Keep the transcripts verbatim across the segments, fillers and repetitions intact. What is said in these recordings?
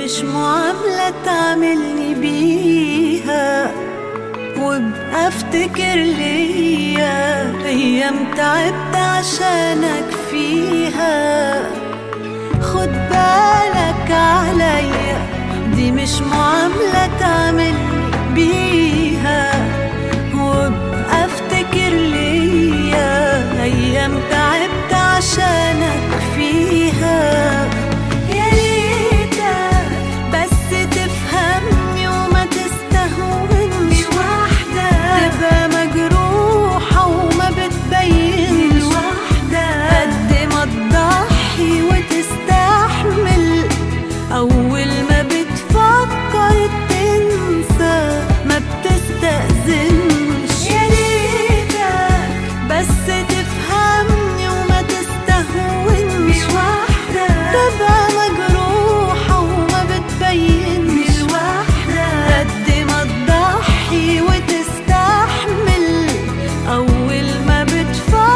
مش معاملة تعملني بيها، وابقى افتكر ليا ايام تعبت عشانك فيها. خد بالك عليا، دي مش معاملة تعملني بيها، وابقى افتكر ليا ايام تعبت عشانك فيها. يا ريتك بس تفهمني وما تستهونش وحدك، تبقى مجروحة وما بتبينش وحدك، قد ما تضحي وتستحمل أول ما بتفكر تنسى ما بتستأذنش. يا ريتك بس تفهمني وما تستهونش وحدك، تبقى مجروحة وما بتبينش وحدك، قد ما تضحي وتستحمل أول ما بتفكر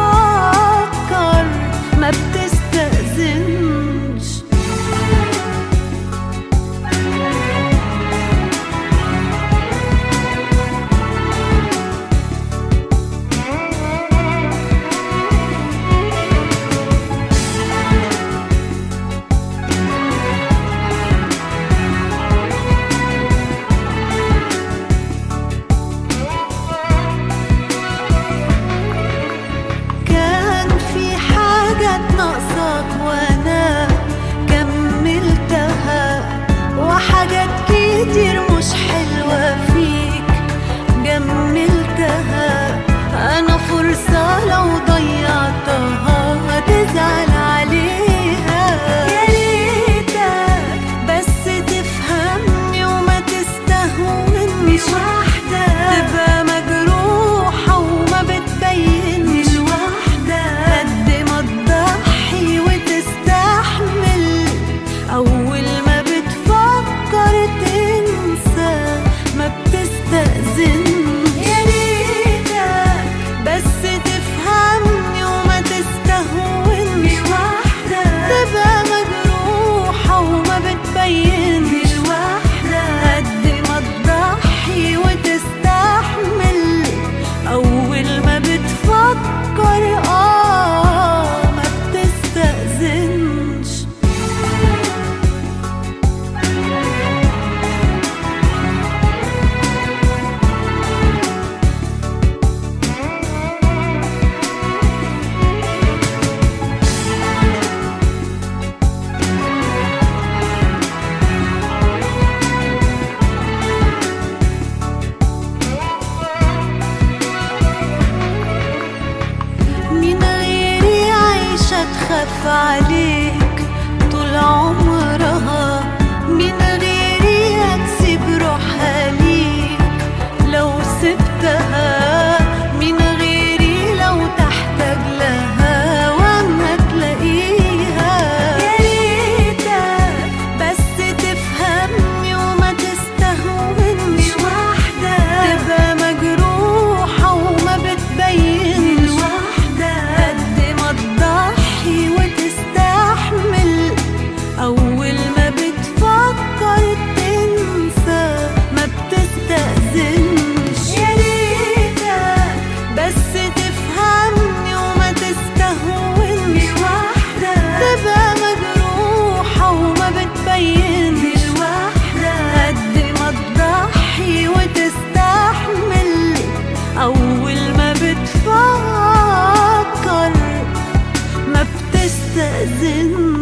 ما بتستأذنش. وانا كملتها، وحاجات كتير مش حلوة فيك جملتها. انا فرصة لو ضيعتها هتزعل عليها. يا ريتك بس تفهمني وما تستهونش وحدك، تبقى مجروحة وما بتبينش وحدك، قد ما تضحي وتستحمل أول ما بتفكر تنسى ما بتستأذنش. يا ريتك بس تفهمني وما تستهونش وحدك، تبقى مجروحة وما بتبينش وحدك، قد ما تضحي وتستحمل أول ما بتفكر آه ما بتستأذنش. تخاف عليك طول عمرها، من غيري هتسيب روحها ليك لو سبتها، من غيري لو تحتاج لها واما تلاقيها. يا ريتك بس تفهمني وما تستهونش وحدك، تبقى مجروحة وما بتبينش وحدك، قد ما تضحي وتستحمل أول ما بتفكر تنسى ما بتستأذنش. يا ريتك بس تفهمني وما تستهونش وحدك، تبقى مجروحة وما بتبينش وحدك، قد ما تضحي وتستحمل أول ما بتفكر ما بتستأذن.